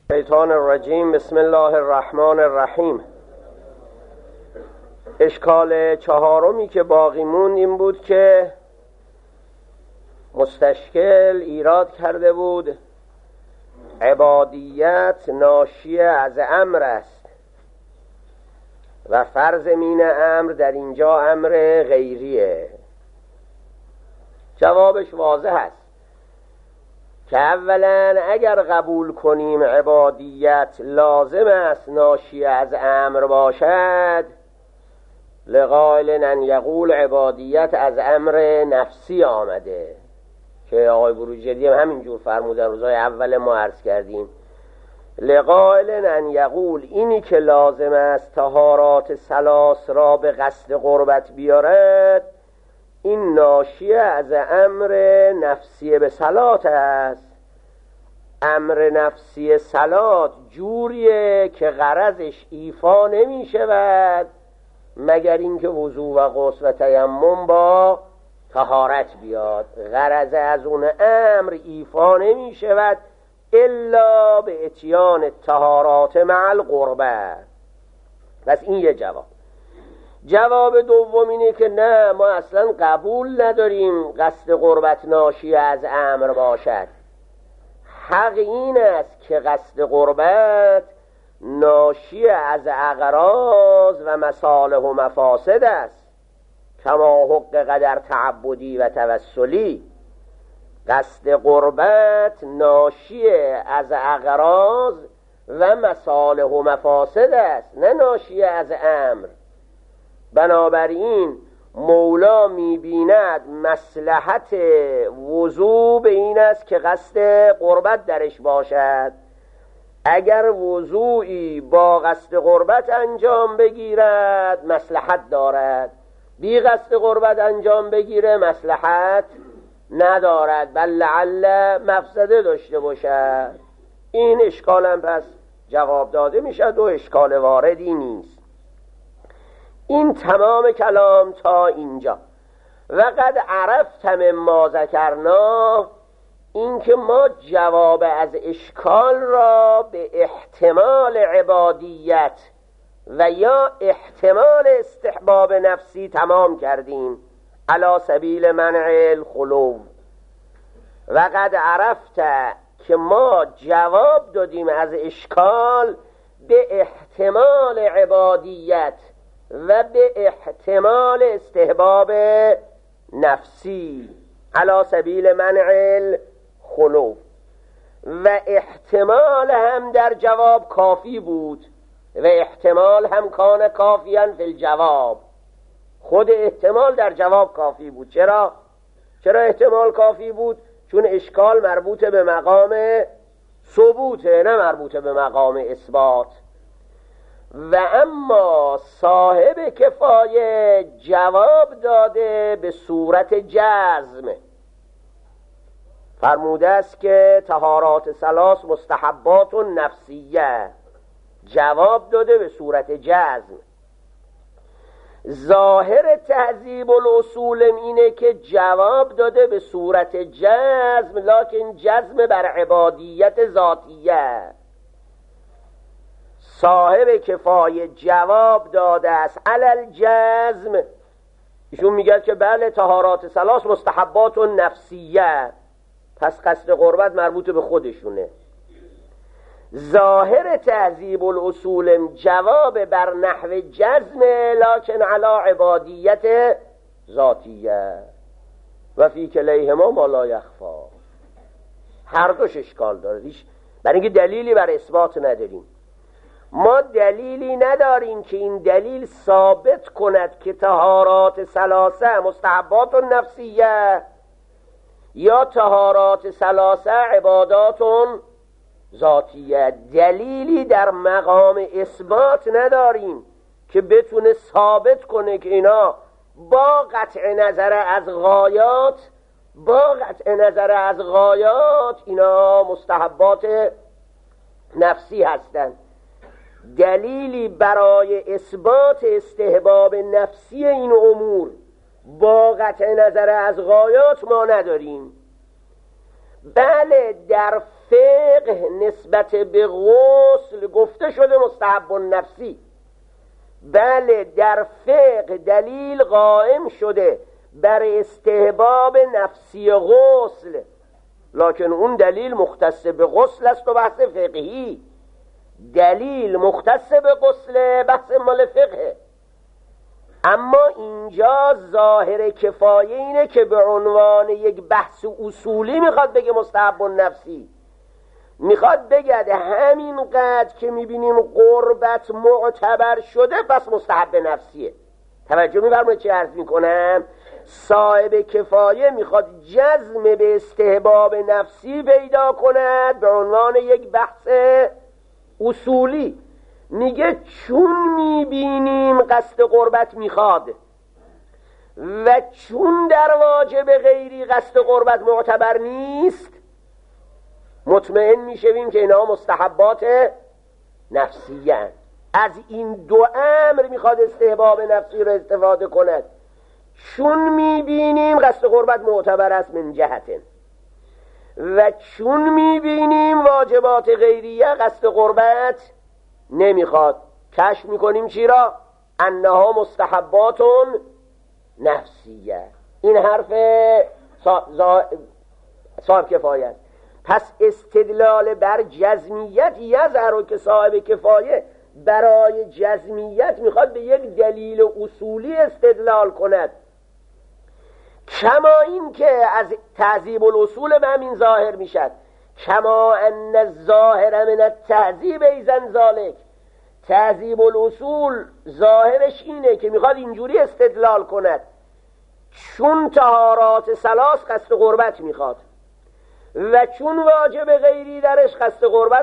شیطان الرجیم. بسم الله الرحمن الرحیم. اشکال چهارمی که باقی موند این بود که مستشکل ایراد کرده بود عبادیت ناشی از امر است و فرض مین امر در اینجا امر غیریه. جوابش واضح است که اولا اگر قبول کنیم عبادیت لازم است ناشی از امر باشد، لقائل ان یقول عبادیت از امر نفسی آمده که آقای بروجردی هم همینجور فرمودن، روزای اول ما عرض کردیم. لقائل ان یقول اینی که لازم است طهارات ثلاث را به قصد قربت بیارد، این ناشی از امر نفسی به صلات است. امر نفسی صلات جوریه که غرضش ایفا نمی شود مگر اینکه وضو و غسل و تیمم با طهارت بیاد. غرض از اون امر ایفا نمی شود الا به اتیان طهارات مع القربه. پس این یه جواب. جواب دوم اینه که نه، ما اصلا قبول نداریم قصد قربت ناشی از امر باشد. حق این است که قصد قربت ناشی از اغراض و مصالح و مفاسد است، کما حقق در تعبدی و توسلی. قصد قربت ناشی از اغراض و مصالح و مفاسد است، نه ناشی از امر. بنابراین مولا می‌بیند مصلحت وضو به این است که قصد قربت درش باشد. اگر وضوعی با قصد قربت انجام بگیرد مصلحت دارد، بی قصد قربت انجام بگیره مصلحت ندارد، بل لعل مفسده داشته باشد. این اشکالم پس جواب داده میشد و اشکال واردی نیست. این تمام کلام تا اینجا. و قد عرفتم ما ذکرنا، این که ما جواب از اشکال را به احتمال عبادیت و یا احتمال استحباب نفسی تمام کردیم علی سبیل منع الخلو. و قد عرفت که ما جواب دادیم از اشکال به احتمال عبادیت و به احتمال استحباب نفسی علی سبیل منع الخلو. و احتمال هم در جواب کافی بود و احتمال هم کان کافیاً فی الجواب. خود احتمال در جواب کافی بود. چرا احتمال کافی بود؟ چون اشکال مربوط به مقام ثبوته، نه مربوط به مقام اثبات. و اما صاحب کفایه جواب داده به صورت جزم. فرموده است که طهارات ثلاث مستحبات نفسیه، جواب داده به صورت جزم. ظاهر تهذیب الاصول اینه که جواب داده به صورت جزم، لکن جزم بر عبادیت ذاتیه. صاحب کفایه جواب داده است علل جزم. ایشون میگه که بله طهارات ثلاث مستحبات نفسیه، پس قصد قربت مربوط به خودشونه. ظاهر تهذیب الاصول جواب بر نحو جزم، لکن علی عبادیت ذاتیه. و فی کلیهما ما لا یخفا. هر دوش اشکال داره، برای اینکه دلیلی بر اثبات نداریم. ما دلیلی نداریم که این دلیل ثابت کند که طهارات ثلاثه مستحبات نفسیه یا طهارات ثلاثه عبادات ذاتیه. دلیلی در مقام اثبات نداریم که بتونه ثابت کنه که اینا با قطع نظر از غایات اینا مستحبات نفسی هستند. دلیلی برای اثبات استحباب نفسی این امور با قطع نظر از غایات ما نداریم. بله در فقه نسبت به غسل گفته شده مستحب نفسی. بله، در فقه دلیل قائم شده بر استحباب نفسی غسل، لکن اون دلیل مختص به غسل است و بحث فقهی. دلیل مختص به غسل بحث مال فقه. اما اینجا ظاهر کفایه اینه که به عنوان یک بحث اصولی میخواد بگه مستحب نفسی، میخواد بگه همینقدر که میبینیم قربت معتبر شده پس مستحب نفسیه. توجه می‌فرمایید چه عرض میکنم؟ صاحب کفایه میخواد جزم به استحباب نفسی پیدا کند به عنوان یک بحث اصولی. میگه چون میبینیم قصد قربت میخواد و چون در واجب غیری قصد قربت معتبر نیست، مطمئن میشویم که اینها مستحبات نفسیه هستند. از این دو امر میخواد استحباب نفسی رو استفاده کند. چون میبینیم قصد قربت معتبر است من جهتن و چون میبینیم واجبات غیریه قصد قربت نمیخواد، کشف میکنیم چی را؟ انها مستحباتون نفسیه. این حرف صاحب کفایه است. پس استدلال بر جزمیت یظهر که صاحب کفایه برای جزمیت میخواد به یک دلیل اصولی استدلال کند، کما این که از تهذیب الاصول به همین ظاهر میشد، کما ان الظاهر من التهذیب ایزن ذالک. تهذیب الاصول ظاهرش اینه که میخواد اینجوری استدلال کند، چون طهارات ثلاث قصد قربت میخواد و چون واجب غیری درش قصد قربت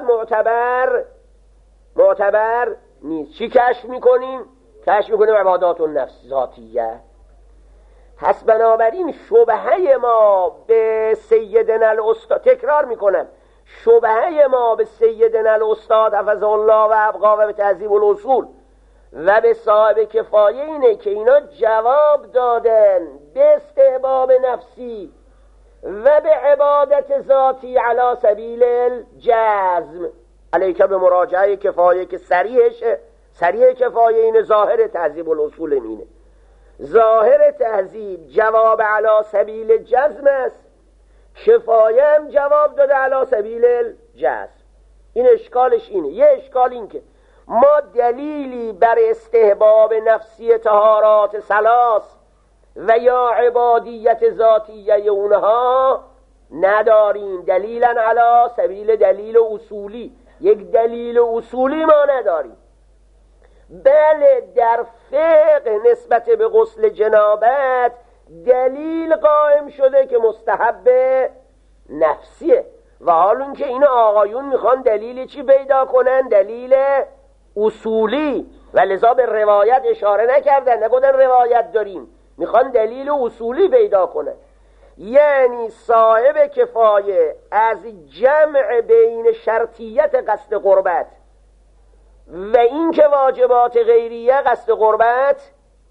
معتبر نیست، چی کشف میکنیم؟ کشف میکنیم عبادات النفس ذاتیه. پس بنابراین شبهه ما به سیدنا الاستاد، تکرار میکنم، شبهه ما به سیدنا الاستاد حفظه الله و ابقا و به تهذیب الاصول و به صاحب کفایه اینه که اینا جواب دادن به استحباب نفسی و به عبادت ذاتی علی سبیل الجزم. علیکه به مراجعه کفایه که سریع کفایه اینه، ظاهر تهذیب الاصول اینه. ظاهر تهذیب جواب علی سبیل جزم است، کفایه هم جواب داده علی سبیل الجزم. این اشکالش اینه. یه اشکال این که ما دلیلی بر استحباب نفسی طهارات ثلاث و یا عبادیت ذاتیه اونها نداریم، دلیلا علی سبیل دلیل اصولی، یک دلیل اصولی ما نداریم. بله، در فقه نسبت به غسل جنابت دلیل قائم شده که مستحب نفسیه و حال اون که این آقایون میخوان دلیل چی پیدا کنن؟ دلیل اصولی، و لذا به روایت اشاره نکردن، نگفتن روایت داریم، میخوان دلیل اصولی پیدا کنن. یعنی صاحب کفایه از جمع بین شرطیت قصد قربت و این که واجبات غیریه قصد قربت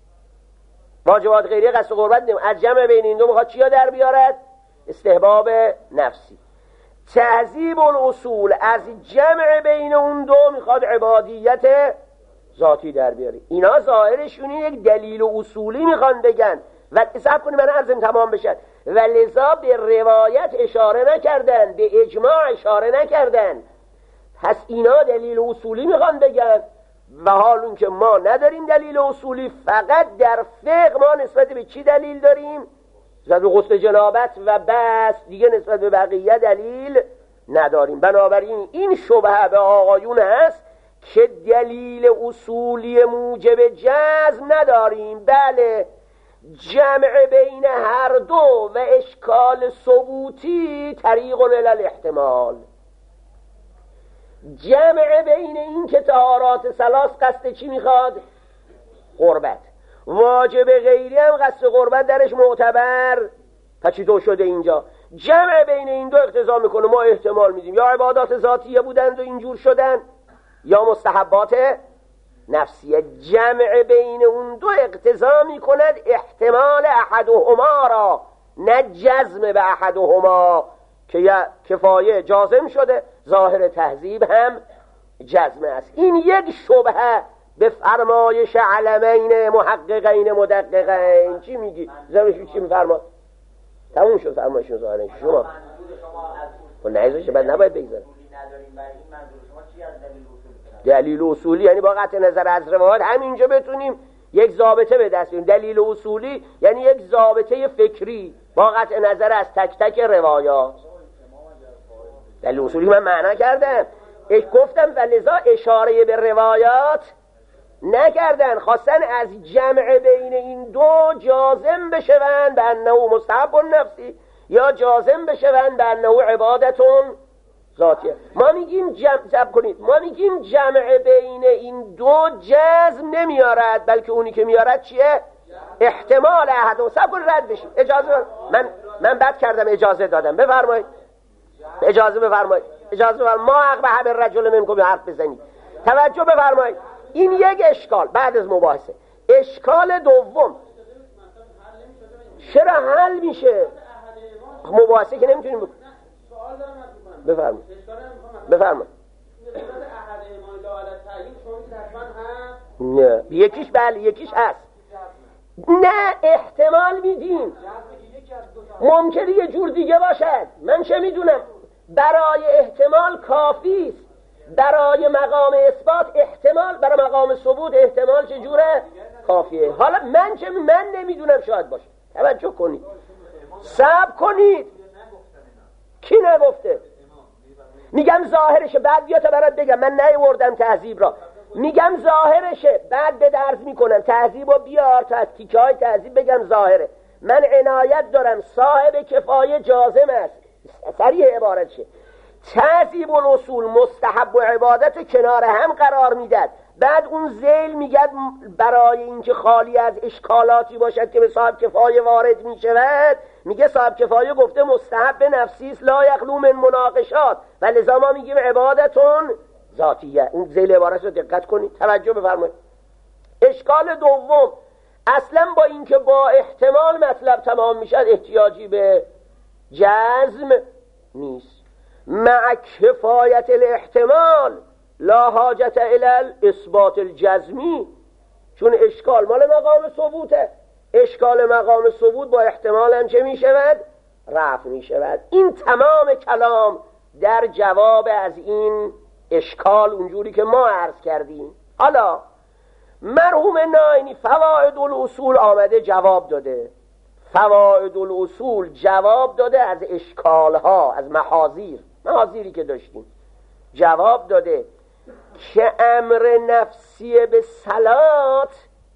نیم، از جمع بین این دو میخواد چیا در بیارد؟ استحباب نفسی. تهذیب الاصول از جمع بین اون دو میخواد عبادیت ذاتی در بیاره. اینا ظاهرشون یک دلیل اصولی میخوان بگن و حساب کنید من عرضم تمام بشد و لذا به روایت اشاره نکردن، به اجماع اشاره نکردن. پس اینا دلیل اصولی میخوان بگن و حال اون که ما نداریم دلیل اصولی، فقط در فقه ما نسبت به چی دلیل داریم؟ نسبت به غسل جنابت و بس، دیگه نسبت به بقیه دلیل نداریم. بنابراین این شبهه به آقایون هست که دلیل اصولی موجب جزم نداریم. بله، جمع بین هر دو و اشکال ثبوتی طریق الاحتمال. جمع بین این که طهارات ثلاث قصد چی میخواد؟ قربت. واجب غیری هم قصد قربت درش معتبر. پس چطور شده اینجا؟ جمع بین این دو اقتضا میکنه ما احتمال میدیم یا عبادات ذاتیه بودند و اینجور شدن یا مستحبات نفسیه. جمع بین اون دو اقتضا میکند احتمال احدهما را، نه جزم به احدهما. که کفایه جازم شده، ظاهر تهذیب هم جزمه است. این یک شبهه به فرمایش علمین محققین مدققین. چی میگی؟ زمینش چی میفرما؟ تموم شد فرمایشون ظاهرش. شما خب نهیزش بعد نباید بگذاره. دلیل اصولی یعنی با قطع نظر از روایات همینجا بتونیم یک ضابطه به دست بیاریم. دلیل اصولی یعنی یک ضابطه فکری با قطع نظر از تک تک روایات. دلیل اصولی من معنا کردم، گفتم ولذا اشاره به روایات نکردن، خواستن از جمع بین این دو جازم بشوند به انه مستحب نفسی یا جازم بشوند به انه عبادتون ذاتیه. ما میگیم ما میگیم جمع بین این دو جزم نمیارد، بلکه اونی که میارد چیه؟ احتمال احد. سب کن رد بشیم. اجازه من بد کردم، اجازه دادم. بفرمایید. اجازه بفرمایید. ما حق به حب الرجل منکم حرف بزنید. توجه بفرمایید. این یک اشکال بعد از مباحثه. اشکال دوم چرا حل میشه؟ مباحثه که نمیتونیم بکنیم. بفرمایید. نه یکیش بله یکیش هست. نه احتمال میدیم، ممکنه یه جور دیگه باشد، من چه میدونم. برای احتمال کافی است، برای مقام اثبات احتمال، برای مقام ثبوت احتمال چجوره؟ کافیه. حالا من نمیدونم، شاید باشه. توجه کنید، صبر کنید. کی نگفته؟ میگم ظاهرشه، بعد بیا تا برات بگم. من نیاوردم تهذیب را، میگم ظاهرشه، بعد به درس میکنم تهذیب رو بیار تا از تیکه های تهذیب بگم ظاهره. من عنایت دارم، صاحب کفایه جازم است. صریح عبارت شه. تهذیب الاصول مستحب و عبادت کنار هم قرار میداد. بعد اون ذیل میگد برای اینکه خالی از اشکالاتی باشد که به صاحب کفایه وارد میشود، میگه صاحب کفایه گفته مستحب نفسی است لا یخلو من مناقشات، و لذا ما میگیم عبادتون ذاتیه. اون ذیل عبارت رو دقت کنید، توجه بفرمایید. اشکال دوم، اصلا با اینکه با احتمال مطلب تمام میشد احتیاجی به جزم نیست. مع کفایت الاحتمال لا حاجت الی اثبات الجزمی، چون اشکال مال مقام ثبوته. اشکال مقام ثبوت با احتمال هم چه می شود؟ رفع می شود. این تمام کلام در جواب از این اشکال اونجوری که ما عرض کردیم. حالا مرحوم ناینی فوائد الاصول آمده جواب داده. فوائد الاصول جواب داده از اشکالها، از محاذیری که داشتیم. جواب داده که امر نفسی به صلات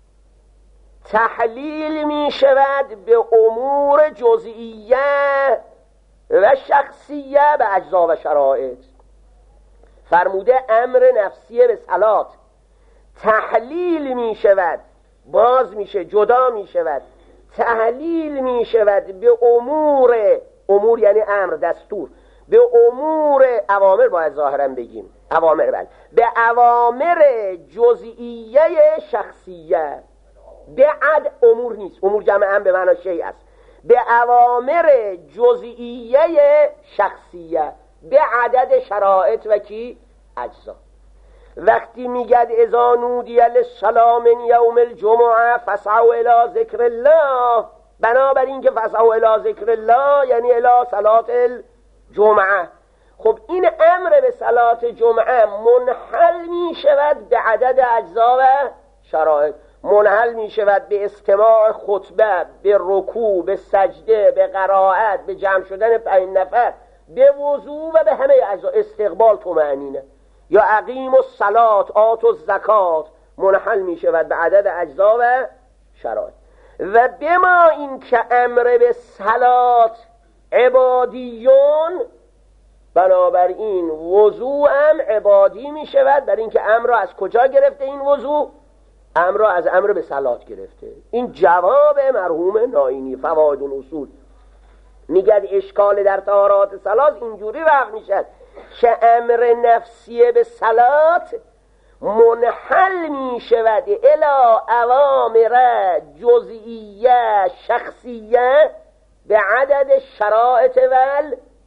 تحلیل می شود به امور جزئیه و شخصیه به اجزا و شرایط. فرموده امر نفسی به صلات تحلیل می شود، باز میشه، جدا می شود، تحلیل می شود به امور یعنی امر، دستور، به امور اوامر، باید ظاهرا بگیم اوامر، بله، به اوامر جزئیه شخصیه. به امور نیست، امور جمع هم به معنی شیء است. به اوامر جزئیه شخصیه به عدد شرایط و کی اجزا. وقتی میگد اذا نودی للصلاة من یوم الجمعه فاسعوا الی ذکر الله، بنابراین که فاسعوا الی ذکر الله یعنی الی صلاة الجمعه. خب این امر به صلاة جمعه منحل می شود به عدد اجزا و شرایط. منحل می شود به استماع خطبه، به رکوع، به سجده، به قرائت، به جمع شدن 5 نفر، به وضوع و به همه اجزا، استقبال، طمأنینه، یا اقیم الصلاة آتوا الزکات. منحل می شود به عدد اجزا و شرایط. و بما این که امر به صلاة عبادیون، بنابراین وضوع هم عبادی می شود. برای اینکه امر را از کجا گرفته؟ این وضوع امر را از امر به صلات گرفته. این جواب مرحوم ناینی فوائد الاصول. میگه اشکال در طهارات صلات اینجوری وقت میشد که امر نفسی به صلات منحل می شود الی اوامر جزئیه شخصیه به عدد شرائط و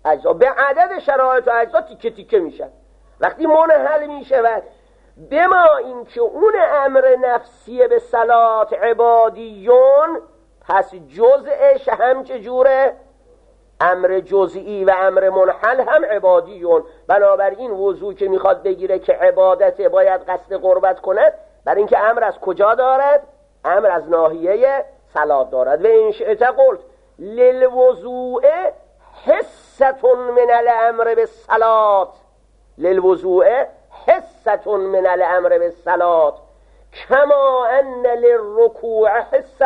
اجزا، به عدد شرایط و اجزا تیکه تیکه میشن. وقتی منحل میشود بما اینکه اون امر نفسی به صلات عبادیون، پس جزءش هم چجوره؟ امر جزئی و امر منحل هم عبادیون. بنابراین وضو که میخواد بگیره که عبادت باید قصد قربت کند، برای اینکه امر از کجا دارد؟ امر از ناحیه صلات دارد. و این شئت قلت للوضوء حصة من الامر بالصلات، للوضوء حصة من الامر بالصلات کما ان للرکوع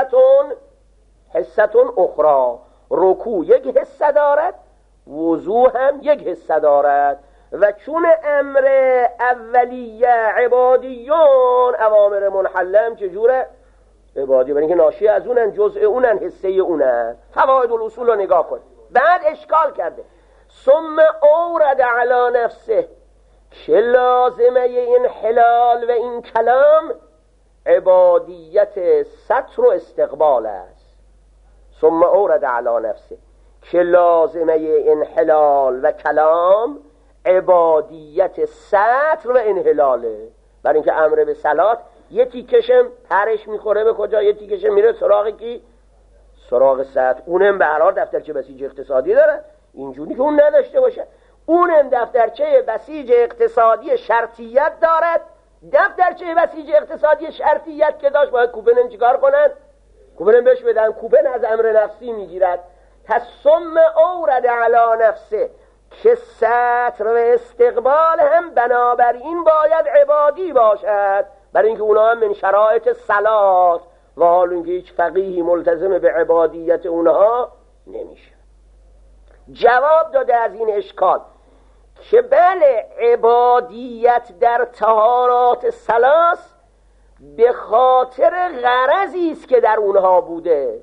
حصة اخرى. رکوع یک حصه دارد، وضو هم یک حصه دارد. و چون امر اولیه عبادیون، اوامر منحله هم چجوره؟ عبادی، برای اینکه ناشی از اونن، جزء اونن، حصه اونن. فواید الاصول رو نگاه کن. بعد اشکال کرده ثم اورد علی نفسه که لازمه این حلال و این کلام عبادیت ستر و استقبال است. ثم اورد علی نفسه که لازمه این حلال و کلام عبادیت ستر و انحلاله. برای اینکه امر به صلات یه تیکشم پرش میخوره به کجا، یه تیکشم میره سراغ کی؟ سراغ ستر. اونم به هر حال دفترچه بسیج اقتصادی داره، اینجوری که اون نداشته باشه. اونم دفترچه بسیج اقتصادی شرطیت دارد. دفترچه بسیج اقتصادی شرطیت که داشت، باید کوپنم چیکار کنن؟ کوپنم بهش بدن. کوپن از امر نفسی میگیرد. پس ثم اورد علی نفسه که ستر و استقبال هم بنابراین باید عبادی باشد، برای اینکه اونا هم من شرایط صلات، و حال اینکه هیچ فقیهی ملتزم به عبادیت اونها نمیشه. جواب داده از این اشکال که بله، عبادیت در طهارات ثلاث به خاطر غرضی است که در اونها بوده.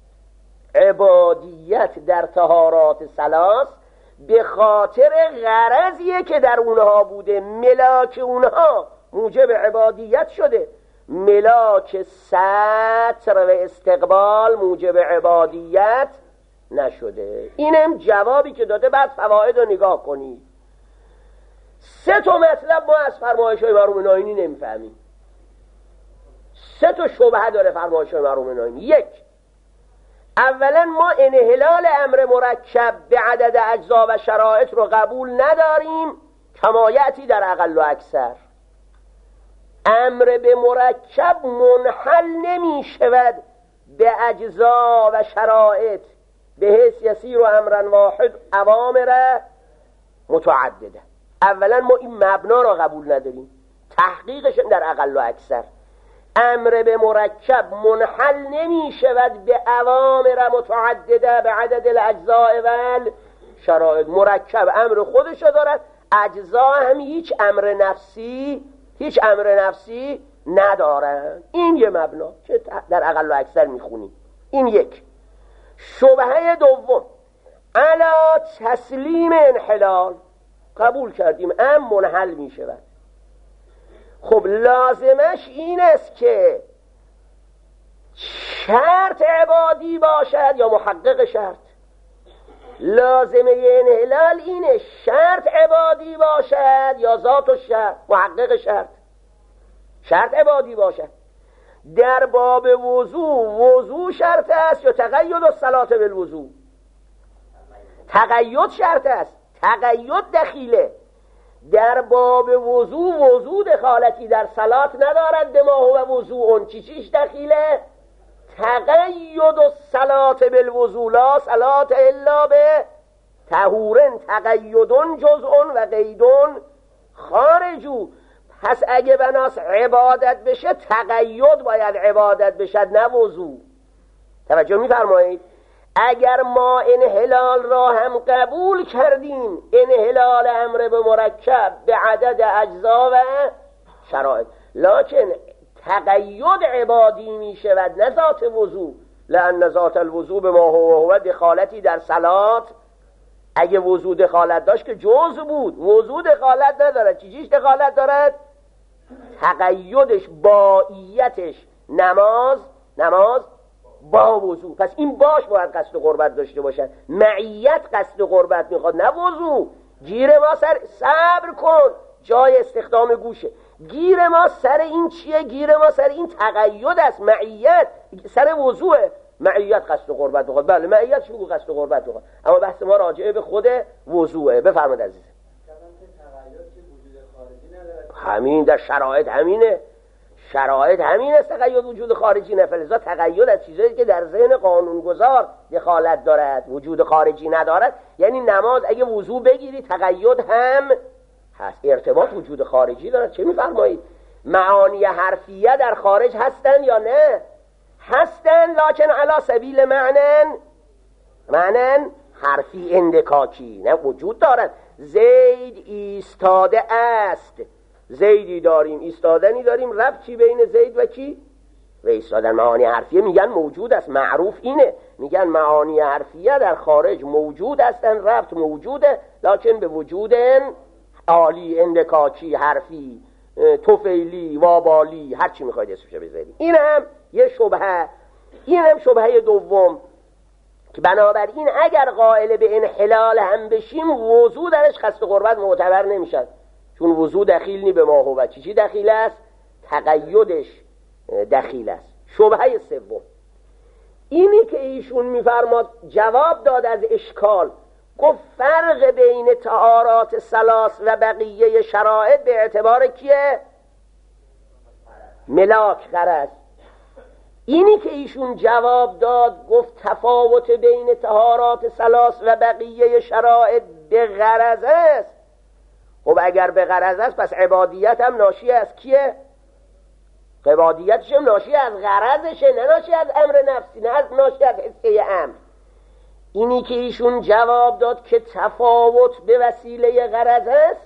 عبادیت در طهارات ثلاث به خاطر غرضیه که در اونها بوده. ملاک اونها موجب عبادیت شده، ملاک ستر و استقبال موجب عبادیت نشده. اینم جوابی که داده. بعد فواید رو نگاه کنید. 3 مطلب ما از فرمایش‌های مرحوم ناینی نمیفهمیم. 3 شبهه داره فرمایش‌های مرحوم ناینی. 1، اولا ما انحلال امر مرکب به عدد اجزا و شرایط رو قبول نداریم، کما یأتی در اقل و اکثر. امر به مرکب منحل نمی شود به اجزا و شرایط، به حیث یسیر و امرا واحد اوامر متعدده. اولا ما این مبنا را قبول نداریم، تحقیقش در اقل و اکثر. امر به مرکب منحل نمی شود به اوامر متعدده به عدد الاجزاء و شرایط. مرکب امر خودشو دارد، اجزا هم هیچ امر نفسی ندارن. این یه مبنا که در اقل و اکثر میخونیم. این 1. شبهه دوم، علا تسلیم انحلال، قبول کردیم منحل میشود. خب لازمش این است که شرط عبادی باشد یا محقق شرط؟ لازمه انحلال اینه شرط عبادی باشد یا ذات الشرط؟ محقق شرط عبادی باشد. در باب وضو شرط است یا تقید الصلاة بالوضو؟ تقید شرط است، تقید دخیله. در باب وضو دخالتی در صلات ندارد. به ما هو وضوء چیش دخیله؟ تقید الصلاة بالوضو، لا صلاة الا به طهورن، تقیدون جزء و قیدون خارجو. پس اگه بناس عبادت بشه تقید باید عبادت بشد، نه وضو. توجه می‌فرمایید؟ اگر ما انحلال را هم قبول کردیم، انحلال امر به مرکب به عدد اجزا و شرایط، لکن تقید عبادی می شود نه ذات وضو، لأن ذات الوضو به ما هو دخالتی در صلات. اگه وضو دخالت داشت که جزء بود، وضو دخالت ندارد. چیش دخالت دارد؟ تقیدش، باییتش. نماز با وضو. پس این باش باید قصد قربت داشته باشد. معیت قصد قربت میخواد، نه وضو. گیر ما سر، صبر کن، جای استخدام گوشه. گیر ما سر این چیه؟ گیر ما سر این تقید است. معیت سر وضوعه. معیت قصد قربت بخواد، بله معیت شو قصد قربت بخواد، اما بحث ما راجعه به خود وضوعه. بفرمایید عزیز. همین در شرایط همینه، شرایط همین است. تقید وجود خارجی نه، فلذا تقید از چیزایی که در ذهن قانونگذار دخالت دارد، وجود خارجی ندارد. یعنی نماز اگه وضو بگیری تقید هم هست، ارتباط وجود خارجی دارد. چه میفرمایید؟ معانی حرفیه در خارج هستن یا نه؟ هستن، لکن علی سبیل معنن حرفی اندکاکی، نه وجود دارد. زید ایستاده است، زیدی داریم، ایستادنی داریم، ربطی بین زید و کی؟ و ایستادن. معانی حرفیه میگن موجود است، معروف اینه، میگن معانی حرفیه در خارج موجود هستن، ربط موجوده، لکن به وجود عالی، اندکاکی، حرفی، توفیلی، وابالی، هر چی میخواید اسمش بذارید. این هم یه شبهه. این هم شبهه دوم که بنابراین اگر قائل به انحلال هم بشیم، وضو درش قصد قربت معتبر نمیشد، چون وضو دخیل نی به ما هو. چی دخیل است؟ تقیدش دخیل است. شبهه سوم اینی که ایشون میفرماد جواب داد از اشکال، گفت فرق بین طهارات ثلاث و بقیه شرایط به اعتبار کیه؟ ملاک، غرض. اینی که ایشون جواب داد گفت تفاوت بین طهارات ثلاث و بقیه شرایط به غرض است. خب اگر به غرض است پس عبادیت هم ناشی از کیه؟ عبادیتش هم ناشی از غرضشه، نه ناشی از امر نفسی، نه از ناشی از حسه امر. اینی که ایشون جواب داد که تفاوت به وسیله غرض است،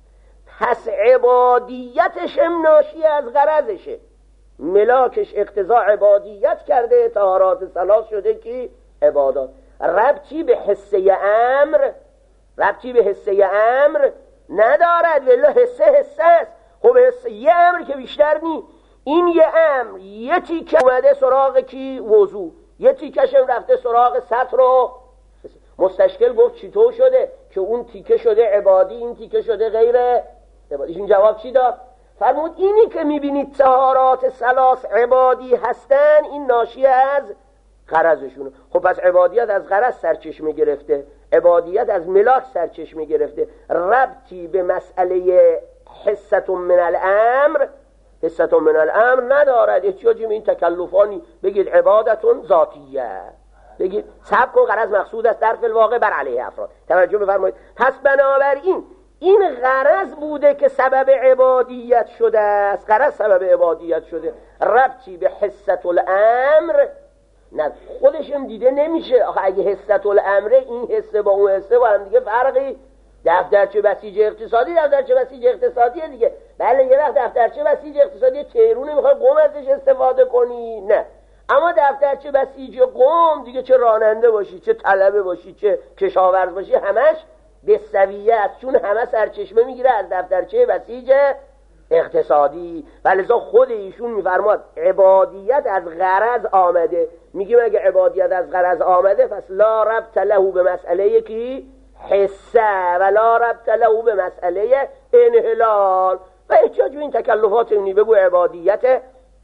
پس عبادیتش هم ناشی از غرضشه. ملاکش اقتضا عبادیت کرده، طهارات ثلاث شده که عبادات. ربطی به حسه امر، ربطی به حسه امر ندارد، ولی حسه است. خب حسه یه امر که بیشتر نی، این یه امر یه تیکه اومده سراغ کی؟ وضو، یه تیکش هم رفته سراغ سطر و مستشکل. گفت چطور شده که اون تیکه شده عبادی، این تیکه شده غیر عبادی؟ این جواب چی داد؟ فرمود اینی که میبینید طهارات ثلاث عبادی هستن، این ناشی از غرضشونه. خب پس عبادیت از غرض سرچشمه گرفته، عبادیت از ملاک سرچشمه گرفته، ربطی به مسئله حصة من الامر، حصة من الامر ندارد. احتیاجی به این تکلفانی بگید عبادتون ذاتیه، بگید صبر کن غرض مقصود است در فی الواقع بر علیه افراد. توجه بفرمایید. پس بنابراین این غرض بوده که سبب عبادیت شده است، غرض سبب عبادیت شده، ربطی به حصة الامر نه. خودشم دیده نمیشه. آخه اگه حصة الامره، این حصه با اون حصه با هم دیگه فرقی، دفترچه بسیج اقتصادی دفترچه بسیج اقتصادیه دیگه. بله یه وقت دفترچه بسیج اقتصادی تهرون میخوای قم ازش استفاده کنی، نه. اما دفترچه بسیج قم دیگه، چه راننده باشی، چه طلبه باشی، چه کشاورز باشی، همش به سویه است، چون همه سرچشمه میگیره از دفترچه بسیج اقتصادی. ولذا خود ایشون میفرماد عبادیت از غرض آمده. میگیم اگه عبادیت از غرض آمده پس لا ربط له به مسئله کی؟ حسه، و لا ربط له به مسئله انحلال. و احتیاج به این تکلفات اینی بگو عبادیت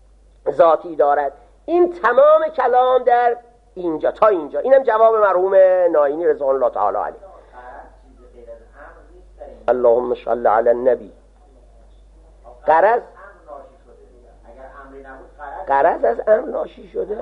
ذاتی دارد. این تمام کلام در اینجا تا اینجا. اینم جواب مرحوم ناینی رضوان الله تعالی علیه. اللهم صل علی النبی. غرض از امر ناشی شده.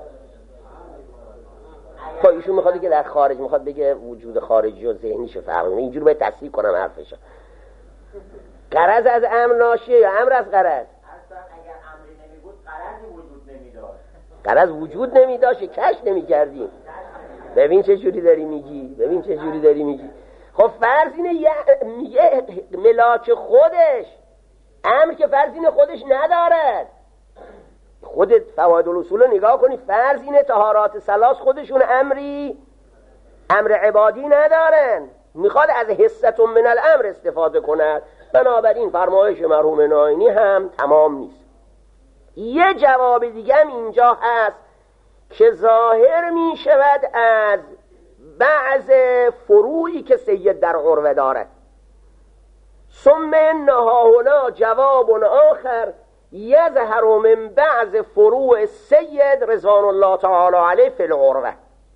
خب ایشون میخواد که در خارج، میخواد بگه وجود خارجی و ذهنیشو فهمیم، اینجوری باید تصحیح کنم حرفشو. غرض از امر ناشیه یا امر از غرض؟ اصلا اگر امری نمیبود غرضی وجود نمیداشت. غرض وجود نمیداشت، کشف نمیکردیم. ببین چه جوری داری میگی، ببین چه جوری داری میگی. خب فرض اینه میگه ملاک خودش، امر که فرض اینه خودش ندارد. خودت فواید الاصول نگاه کنی، فرض اینه طهارات ثلاث خودشون امر عبادی ندارن، میخواد از حصة من الامر استفاده کند. بنابراین فرمایش مرحوم ناینی هم تمام نیست. یه جواب دیگه هم اینجا هست که ظاهر می شود از بعض فروعی که سید در عروه دارد. ثم انها هنا جواب آخر یظهر من بعض فروع سید رضوان الله تعالی علیه فی العروه،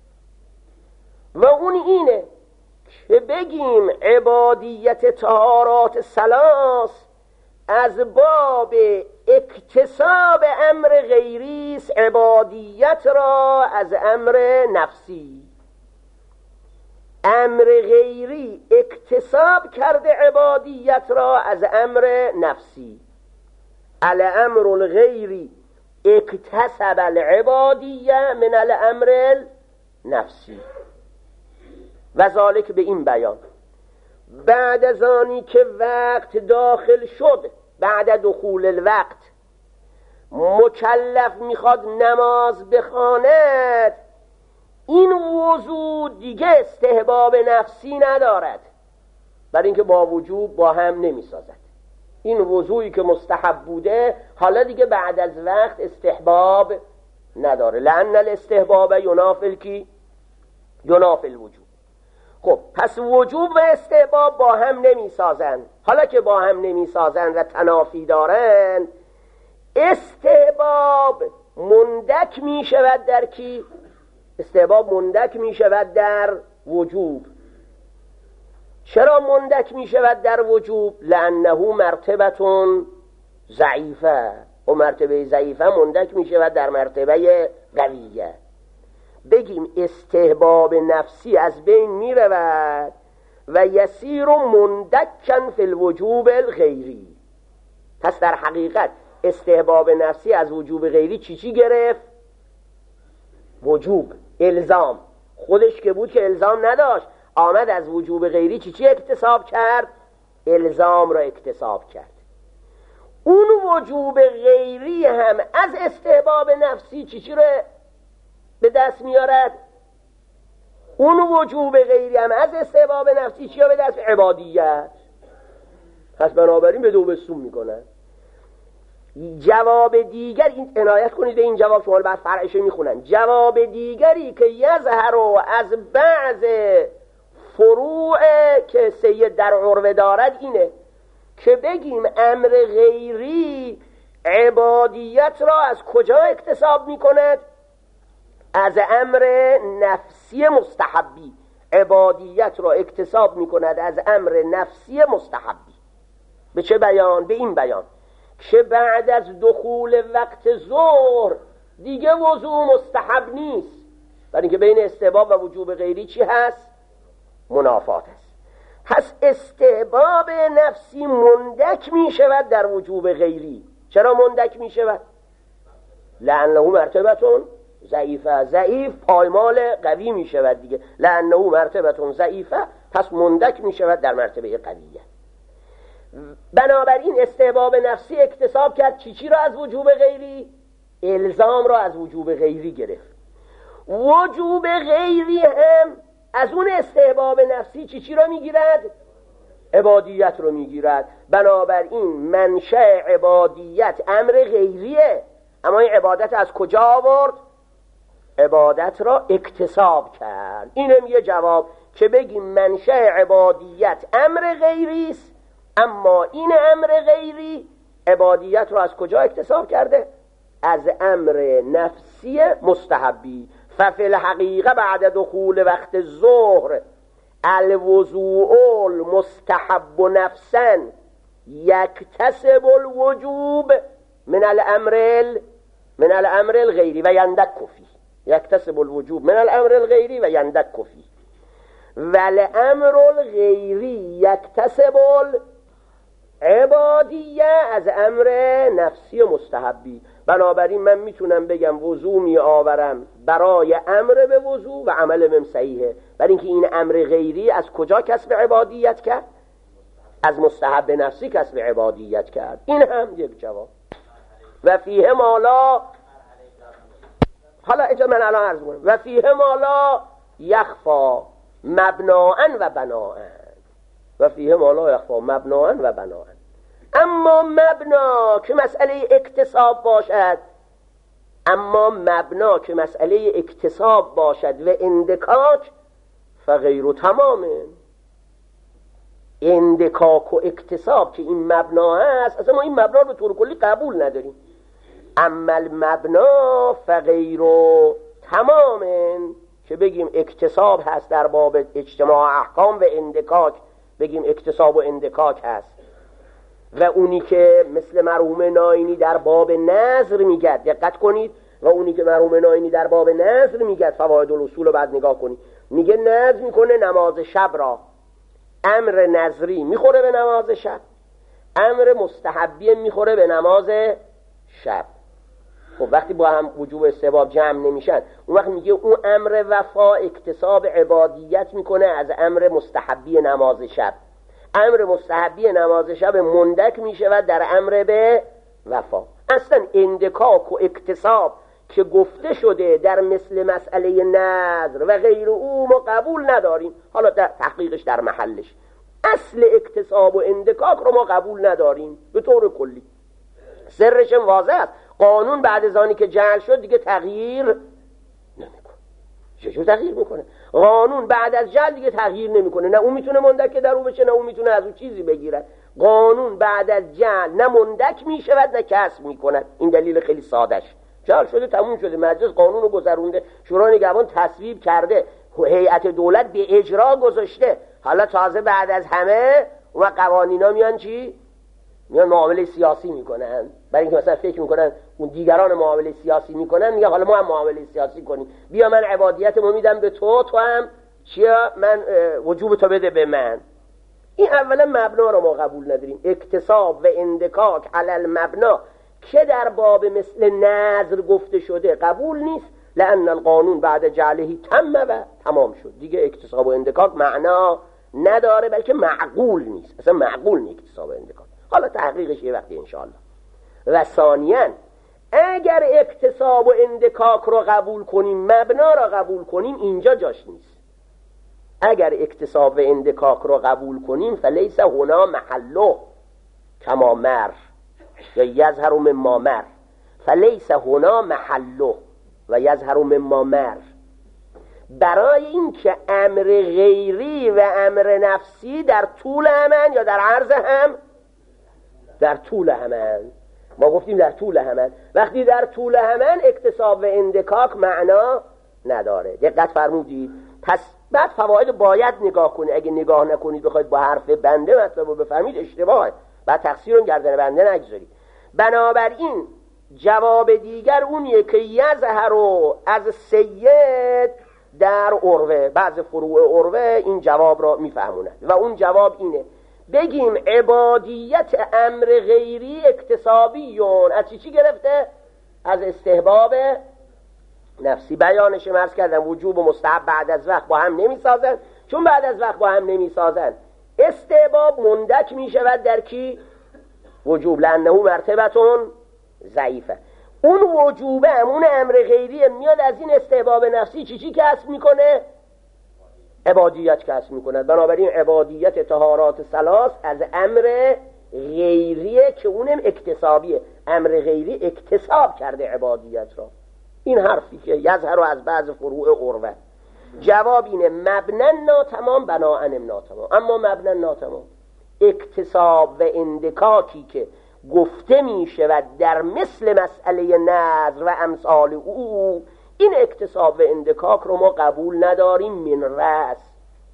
و اون اینه که بگیم عبادیت طهارات ثلاث از باب اکتساب امر غیری است، عبادیت را از امر نفسی. امر غیری اکتساب کرده عبادیت را از امر نفسی. الامر الغیری اکتسب العبادیه من الامر النفسی. و ذالک به این بیان بعد از آنی که وقت داخل شد، بعد دخول الوقت مکلف میخواد نماز بخواند، این وضوع دیگه استحباب نفسی ندارد، برای اینکه با وجوب با هم نمیسازد. این وضوعی که مستحب بوده حالا دیگه بعد از وقت استحباب نداره. لأن الاستحباب ینافی الوجوب. خب پس وجوب و استحباب با هم نمیسازند. حالا که با هم نمیسازند و تنافی دارند، استحباب مندک میشود در کی؟ استحباب مندک میشود در وجوب. چرا مندک میشود در وجوب؟ لأنه مرتبتون ضعیفه، و مرتبه ضعیفه مندک میشود در مرتبه قویه. بگیم استحباب نفسی از بین میرود و یسیر مندکن فی الوجوب الغیری. پس در حقیقت استحباب نفسی از وجوب غیری چی گرفت؟ وجوب، الزام. خودش که بود که الزام نداشت، آمد از وجوب غیری چی اکتساب کرد؟ الزام را اکتساب کرد. اون وجوب غیری هم از استحباب نفسی چی را به دست میارد؟ اون وجوب غیری هم از استحباب نفسی چی را به دست؟ عبادیت. پس بنابراین به دو بسون میکنن. جواب دیگر، این عنایت کنید به این جواب، شما بعد فرعش میخونن. جواب دیگری که یظهر از بعض فروع که سید در عروه دارد اینه که بگیم امر غیری عبادیت را از کجا اکتساب میکند؟ از امر نفسی مستحبی. عبادیت را اکتساب میکند از امر نفسی مستحبی. به چه بیان؟ به این بیان که بعد از دخول وقت ظهر دیگه وضوء مستحب نیست، برای اینکه بین استحباب و وجوب غیری چی هست؟ منافات هست. پس استحباب نفسی مندک می شود در وجوب غیری. چرا مندک می شود؟ لأنه مرتبتون ضعیفه. ضعیف پایمال قوی می شود دیگه. لأنه مرتبتون ضعیفه، پس مندک می شود در مرتبه قویه. بنابراین استحباب نفسی اکتساب کرد چی را از وجوب غیری؟ الزام را از وجوب غیری گرفت. وجوب غیری هم از اون استحباب نفسی چی را میگیرد؟ عبادیت رو میگیرد. بنابراین منشأ عبادیت امر غیریه، اما این عبادت از کجا آورد؟ عبادت را اکتساب کرد. اینم یه جواب که بگیم منشأ عبادیت امر غیری است، اما این امر غیری عبادیت را از کجا اکتساب کرده؟ از امر نفسی مستحبی. ففی الحقیقه بعد دخول وقت الظهر الوضوء المستحب نفسا یکتسب الوجوب من الامر الغیری و یندک فیه. یکتسب الوجوب من الامر الغیری و یندک فیه. والامر الغیری یکتسب عبادیه از امر نفسی و مستحبی. بنابراین من میتونم بگم وضو می آورم برای امر به وضو و عمل من صحیحه، برای اینکه این امر غیری از کجا کسب عبادیت کرد؟ از مستحب نفسی کسب عبادیت کرد. این هم یک جواب. و فیه مالا، حالا اجا من الان عرض کنم، و فیه مالا یخفا مبناءً و بناءً. و فیه مالا یخفا مبناءً و بناءً. اما مبنا که مسئله اکتساب باشد، اما مبنا که مسئله اکتساب باشد و اندکاک فغیر تمامه. اندکاک و اکتساب که این مبنا هست، اصلا ما این مبنا رو به طور کلی قبول نداریم. اما المبنا فغیر تمامه، که بگیم اکتساب هست در باب اجتماع احکام و اندکاک بگیم اکتساب و اندکاک هست. و اونی که مثل مرحوم ناینی در باب نظر میگه، دقت کنید، و اونی که مرحوم ناینی در باب نظر میگه، فواید الاصول رو بعد نگاه کنید، میگه نظر میکنه نماز شب را، امر نظری میخوره به نماز شب، امر مستحبی میخوره به نماز شب. خب وقتی با هم وجوب و استحباب جمع نمیشن، اون وقت میگه اون امر وفا اکتساب عبادیت میکنه از امر مستحبی نماز شب. امر مستحبی نماز شب مندک میشه و در امر به وفا. اصلا اندکاک و اکتساب که گفته شده در مثل مسئله نظر و غیر او ما قبول نداریم. حالا در تحقیقش در محلش، اصل اکتساب و اندکاک رو ما قبول نداریم به طور کلی. سرش واضح است. قانون بعد از آنی که جعل شد دیگه تغییر نمیکنه. چجور تغییر میکنه؟ قانون بعد از جعل دیگه تغییر نمیکنه. نه اون میتونه مندک در او بشه، نه اون میتونه از اون چیزی بگیره. قانون بعد از جعل نه مندک میشود نه کسب میکند. این دلیل خیلی سادهش. جعل شده تموم شده، مجلس قانون رو گذرونده، شورای نگهبان تصویب کرده، هیئت دولت به اجرا گذاشته. حالا تازه بعد از همه و قوانینا میان چی؟ میان معامله سیاسی میکنن. برای اینکه مثلا فکر میکنن اون دیگران معامله سیاسی میکنن، میگه حالا ما هم معامله سیاسی کنیم. بیا من عبادیتمو میدم به تو، تو هم چیا من وجوب تو بده به من. این اولا مبنا رو ما قبول نداریم. اکتساب و اندکاک علی المبنا که در باب مثل نظر گفته شده قبول نیست، لأن القانون بعد جعله تم و تمام شد. دیگه اکتساب و اندکاک معنا نداره، بلکه معقول نیست. اصلا معقول نیست اکتساب و اندکاک. حالا تحقیقش یه وقتی انشاءالله. و ثانیاً اگر اکتساب و اندکاک رو قبول کنیم، مبنا رو قبول کنیم، اینجا جاش نیست. اگر اکتساب و اندکاک رو قبول کنیم فلیس هنا محله کما مر یا یظهر مما مر، فلیس هنا محله و یظهر مما مر. برای اینکه امر غیری و امر نفسی در طول همن یا در عرض هم؟ در طول همن. ما گفتیم در طول همن. وقتی در طول همن اکتساب و اندکاک معنا نداره. دقت فرمودید؟ پس بعد فواید باید نگاه کنید. اگه نگاه نکنید بخواید با حرف بنده مطلب رو بفهمید اشتباهه. بعد تقصیر رو گردن بنده نگذارید. بنابراین جواب دیگر اونیه که یظهر از سید در عروه، بعض فروع عروه این جواب را میفهموند و اون جواب اینه بگیم عبادیت امر غیری اکتسابیون از چی گرفته؟ از استحباب نفسی. بیانش مرز کردم وجوب و مستحب بعد از وقت با هم نمیسازن. چون بعد از وقت با هم نمیسازن استحباب مندک میشود در کی؟ وجوب، لانه مرتبتون ضعیفه. اون وجوبه هم اون امر غیری میاد از این استحباب نفسی چی کسب میکنه؟ عبادیت کسب میکند. بنابراین عبادیت طهارات ثلاث از امر غیریه که اونم اکتسابیه. امر غیری اکتساب کرده عبادیت را. این حرفی که یظهر از بعض فروع عروه. جواب اینه مبنا ناتمام بناء ناتمام. اما مبنا ناتمام اکتساب و اندکاکی که گفته می شود در مثل مسئله نظر و امثال او، این اکتساب و اندکاک رو ما قبول نداریم من رأس.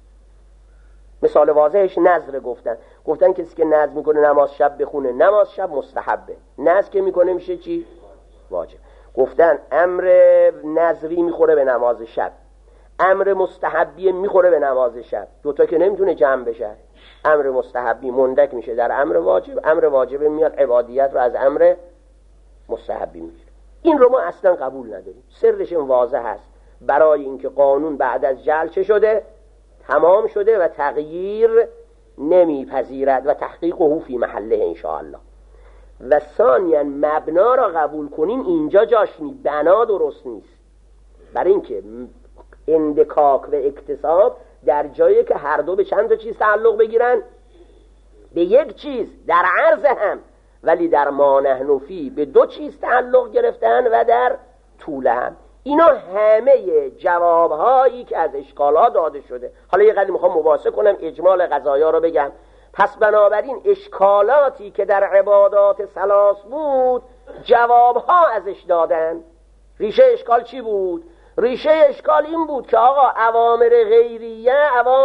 مثال واضحش نظر گفتن کسی که نظر میکنه نماز شب بخونه، نماز شب مستحبه، نظر که میکنه میشه چی؟ واجب. گفتن امر نظری میخوره به نماز شب، امر مستحبی میخوره به نماز شب. دوتا که نمیتونه جمع بشه. امر مستحبی مندک میشه در امر واجب، امر واجب میاد عبادیت رو از امر مستحبی میگیره. این رو ما اصلا قبول نداریم. سرش واضح هست. برای اینکه قانون بعد از جعل چه شده؟ تمام شده و تغییر نمیپذیرد و تحقیقه فی محله انشاءالله. و ثانیاً مبنا را قبول کنیم اینجا جاش نیست، بنا درست نیست. برای اینکه اندکاک و اکتساب در جایی که هر دو به چند تا چیز تعلق بگیرن؟ به یک چیز در عرض هم، ولی در ما نحن فی به دو چیز تعلق گرفتن و در طولهم. اینا همه جوابهایی که از اشکالها داده شده. حالا یه قدری میخوام مباحثه کنم، اجمال قضایا رو بگم. پس بنابراین اشکالاتی که در عبادات ثلاث بود جوابها ازش دادن. ریشه اشکال چی بود؟ ریشه اشکال این بود که آقا اوامر غیریه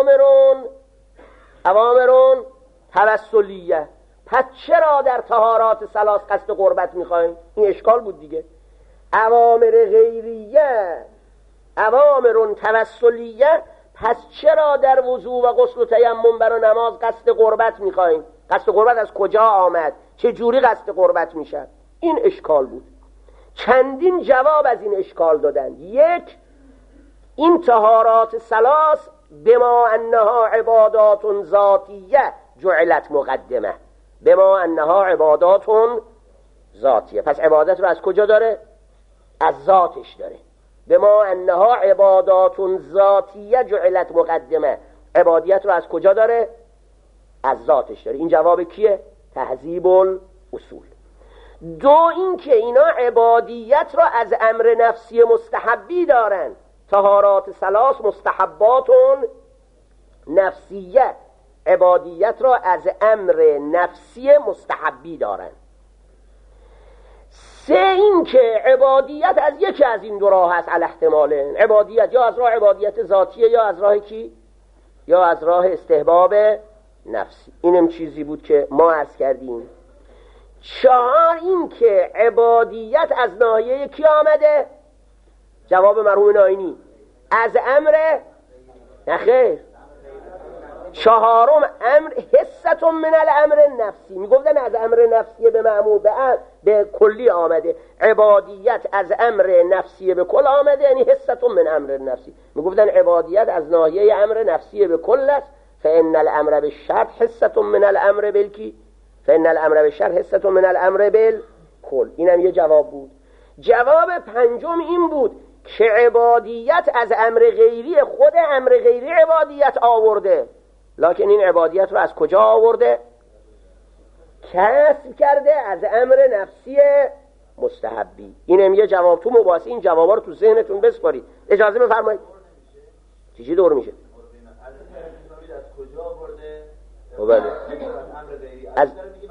اوامرون توسلیه، پس چرا در طهارات ثلاث قصد قربت میخوایم؟ این اشکال بود دیگه. اوامر غیریه اوامرون توسلیه، پس چرا در وضو و غسل و تیمم برای نماز قصد قربت میخوایم؟ قصد قربت از کجا آمد؟ چه جوری قصد قربت میشه؟ این اشکال بود. چندین جواب از این اشکال دادن. یک، این طهارات ثلاث بما انها عبادات ذاتیه جعلت مقدمه، بما انها عبادات ذاتیه، پس عبادت رو از کجا داره؟ از ذاتش داره. بما انها عبادات ذاتیه جعلت مقدمه، عبادیت رو از کجا داره؟ از ذاتش داره. این جواب کیه؟ تهذیب الاصول. دو، این که اینا عبادیت رو از امر نفسی مستحبی دارن. طهارات ثلاث مستحبات نفسیه، عبادیت رو از امر نفسی مستحبی دارن. سه، این که عبادیت از یکی از این دو راه هست. الاحتماله عبادیت یا از راه عبادیت ذاتیه یا از راه کی؟ یا از راه استحباب نفسی. اینم چیزی بود که ما عرض کردیم. چهار، این که عبادیت از ناحیه کی آمده؟ جواب مرحوم ناینی از امر نخیر. چهارم، امر حصة من الامر نفسی، میگفتن از امر نفسی به معمول به کلی آمده. عبادیت از امر نفسی به کل آمده، یعنی حصة من امر نفسی. میگفتن عبادیت از ناحیه امر نفسی به کل است. فإن الامر بالشرط حصة من الامر بالکی، فإن الامر بالشرط حصة من الامر بالکل. اینم یه جواب بود. جواب پنجم این بود که عبادیت از امر غیری، خود امر غیری عبادیت آورده، لکن این عبادیت رو از کجا آورده؟ کسب کرده از امر نفسی مستحبی. اینم یه جواب. تو مباحثه این جوابا رو تو ذهنتون بسپارید. اجازه بفرمایید. چی دور میشه؟ از کجا آورده؟ امر غیری. از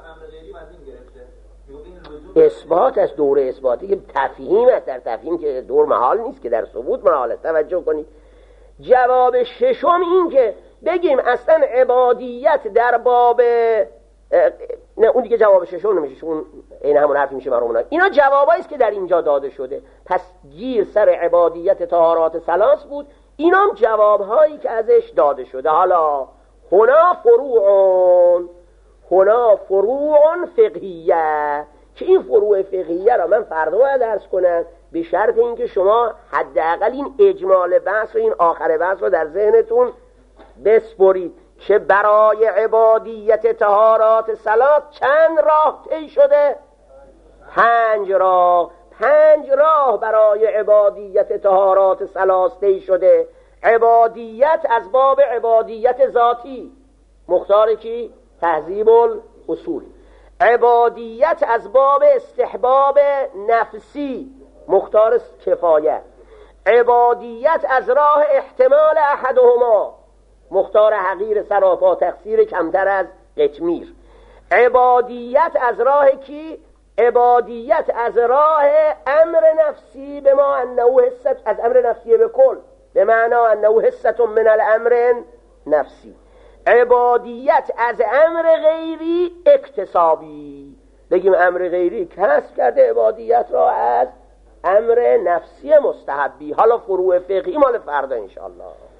اثبات از دور اثباتی که تفهیم است. در تفهیم که دور محال نیست، که در ثبوت محال است. توجه کنید. جواب ششم این که بگیم اصلا عبادیت در باب نه، اون دیگه جواب ششم نمیشه، اون این همون حرفی میشه مرحوم. اینا جوابایی است که در اینجا داده شده. پس گیر سر عبادیت طهارات ثلاث بود. اینام جوابهایی که ازش داده شده. حالا هنا فروع فقهیه، که این فروع فقهیه را من فردا باید درس کنم، به شرط اینکه شما حداقل این اجمال بحث و این آخر بحث رو در ذهنتون بسپرید که برای عبادیت طهارات ثلاث چند راه طی شده؟ 5 راه. 5 راه برای عبادیت طهارات ثلاث طی شده. عبادیت از باب عبادیت ذاتی، مختار کی؟ تهذیب الاصول. عبادیت از باب استحباب نفسی، مختار کفایه. عبادیت از راه احتمال احدهما، مختار حقیر سراپا تقصیر کمتر از قطمیر. عبادیت از راه کی؟ عبادیت از راه امر نفسی، به ما انه حصت از امر نفسی به کل، به معنا انه حصت من الامر نفسی. عبادیت از امر غیری اکتسابی، بگیم امر غیری کسب کرده عبادیت را از امر نفسی مستحبی. حالا فروع فقهی مال فردا انشاءالله.